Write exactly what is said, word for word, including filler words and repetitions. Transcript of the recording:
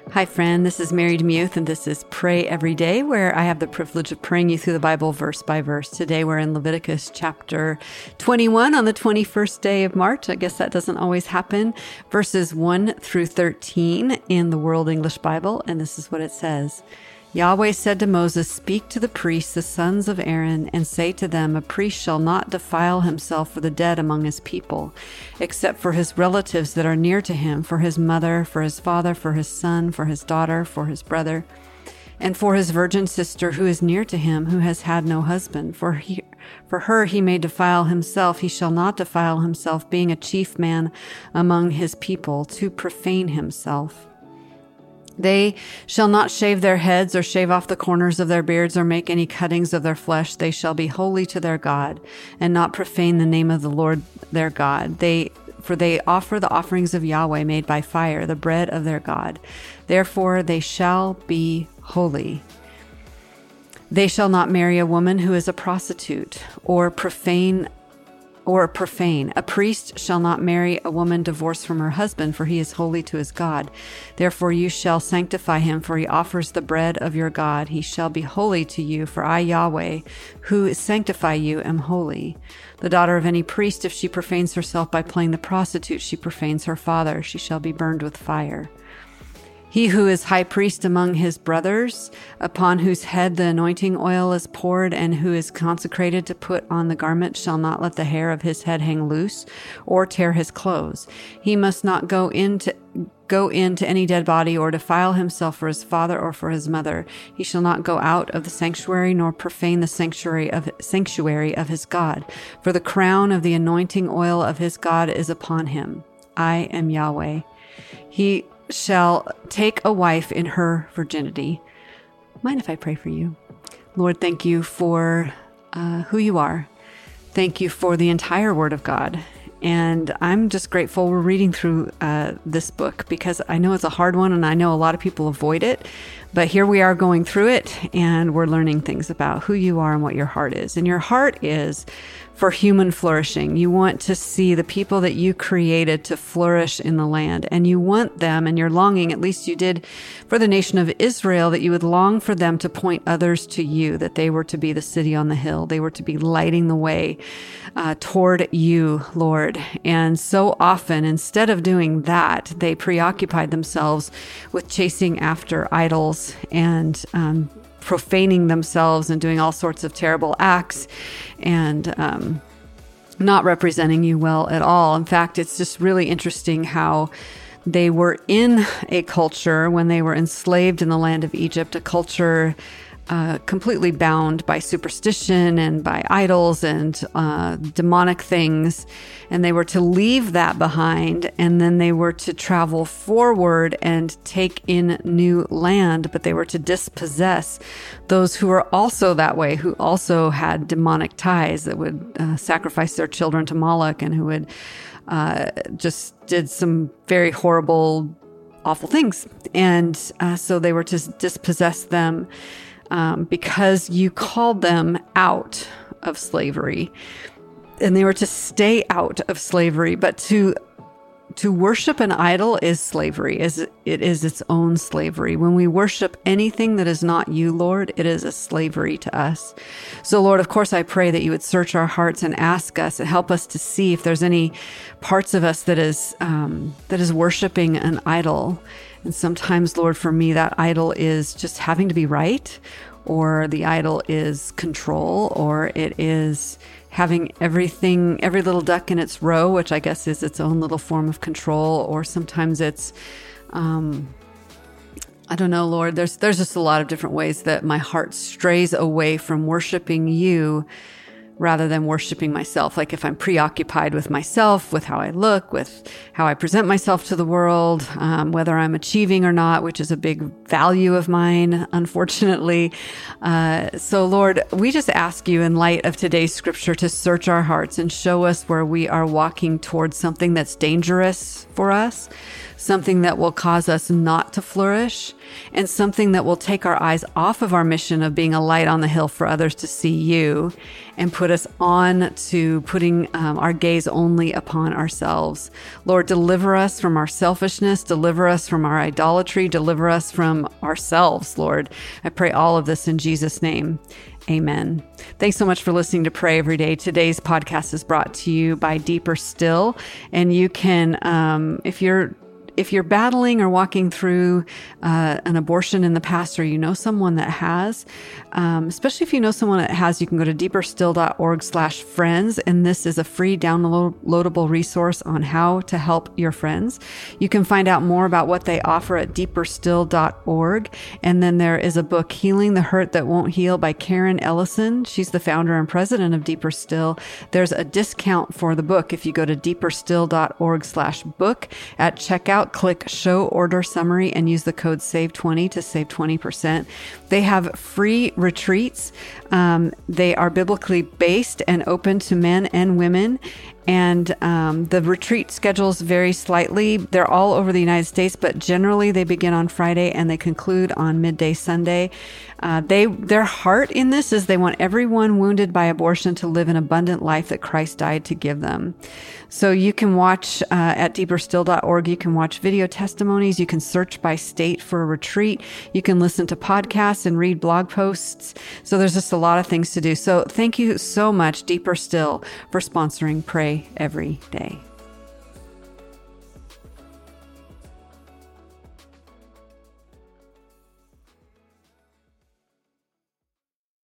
Hi, friend. This is Mary Demuth, and this is Pray Every Day, where I have the privilege of praying you through the Bible verse by verse. Today, we're in Leviticus chapter twenty-one on the twenty-first day of March. I guess that doesn't always happen. Verses one through thirteen in the World English Bible, and this is what it says. Yahweh said to Moses, "Speak to the priests, the sons of Aaron, and say to them, a priest shall not defile himself for the dead among his people, except for his relatives that are near to him, for his mother, for his father, for his son, for his daughter, for his brother, and for his virgin sister who is near to him, who has had no husband. For he, for her he may defile himself. He shall not defile himself, being a chief man among his people, to profane himself. They shall not shave their heads or shave off the corners of their beards or make any cuttings of their flesh. They shall be holy to their God and not profane the name of the Lord their God. They, for they offer the offerings of Yahweh made by fire, the bread of their God. Therefore they shall be holy. They shall not marry a woman who is a prostitute or profane Or profane. A priest shall not marry a woman divorced from her husband, for he is holy to his God. Therefore you shall sanctify him, for he offers the bread of your God. He shall be holy to you, for I, Yahweh, who sanctify you, am holy. The daughter of any priest, if she profanes herself by playing the prostitute, she profanes her father. She shall be burned with fire. He who is high priest among his brothers, upon whose head the anointing oil is poured, and who is consecrated to put on the garment, shall not let the hair of his head hang loose or tear his clothes. He must not go into go into any dead body or defile himself for his father or for his mother. He shall not go out of the sanctuary nor profane the sanctuary of sanctuary of his God, for the crown of the anointing oil of his God is upon him. I am Yahweh. He shall take a wife in her virginity. Mind if I pray for you? Lord, thank you for uh, who you are. Thank you for the entire Word of God. And I'm just grateful we're reading through uh, this book, because I know it's a hard one and I know a lot of people avoid it. But here we are going through it, and we're learning things about who you are and what your heart is. And your heart is for human flourishing. You want to see the people that you created to flourish in the land. And you want them, and you're longing, at least you did for the nation of Israel, that you would long for them to point others to you, that they were to be the city on the hill. They were to be lighting the way uh, toward you, Lord. And so often, instead of doing that, they preoccupied themselves with chasing after idols and um, profaning themselves and doing all sorts of terrible acts and um, not representing you well at all. In fact, it's just really interesting how they were in a culture when they were enslaved in the land of Egypt, a culture Uh, completely bound by superstition and by idols and uh, demonic things. And they were to leave that behind, and then they were to travel forward and take in new land, but they were to dispossess those who were also that way, who also had demonic ties, that would uh, sacrifice their children to Moloch, and who would uh, just did some very horrible, awful things. And uh, so they were to dispossess them. Um, because you called them out of slavery, and they were to stay out of slavery. But to to worship an idol is slavery. Is it is its own slavery. When we worship anything that is not you, Lord, it is a slavery to us. So, Lord, of course, I pray that you would search our hearts and ask us and help us to see if there's any parts of us that is um, that is worshiping an idol. And sometimes, Lord, for me, that idol is just having to be right, or the idol is control, or it is having everything, every little duck in its row, which I guess is its own little form of control. Or sometimes it's, um, I don't know, Lord, there's, there's just a lot of different ways that my heart strays away from worshiping you rather than worshiping myself. Like if I'm preoccupied with myself, with how I look, with how I present myself to the world, um, whether I'm achieving or not, which is a big value of mine, unfortunately. Uh, so Lord, we just ask you in light of today's scripture to search our hearts and show us where we are walking towards something that's dangerous for us, something that will cause us not to flourish, and something that will take our eyes off of our mission of being a light on the hill for others to see you and put put us on to putting um, our gaze only upon ourselves. Lord, deliver us from our selfishness, deliver us from our idolatry, deliver us from ourselves, Lord. I pray all of this in Jesus' name. Amen. Thanks so much for listening to Pray Every Day. Today's podcast is brought to you by Deeper Still. And you can, um, if you're If you're battling or walking through uh, an abortion in the past, or you know someone that has, um, especially if you know someone that has, you can go to deeperstill.org slash friends. And this is a free downloadable resource on how to help your friends. You can find out more about what they offer at deeperstill dot org. And then there is a book, Healing the Hurt That Won't Heal by Karen Ellison. She's the founder and president of Deeper Still. There's a discount for the book if you go to deeperstill.org slash book at checkout. Click show order summary and use the code save twenty to save twenty percent. They have free retreats. Um, they are biblically based and open to men and women. And um, the retreat schedules vary slightly. They're all over the United States, but generally they begin on Friday and they conclude on midday Sunday. Uh, they their heart in this is they want everyone wounded by abortion to live an abundant life that Christ died to give them. So you can watch uh, at deeperstill dot org. You can watch video testimonies. You can search by state for a retreat. You can listen to podcasts and read blog posts. So there's just a lot of things to do. So thank you so much, Deeper Still, for sponsoring Pray Every Day.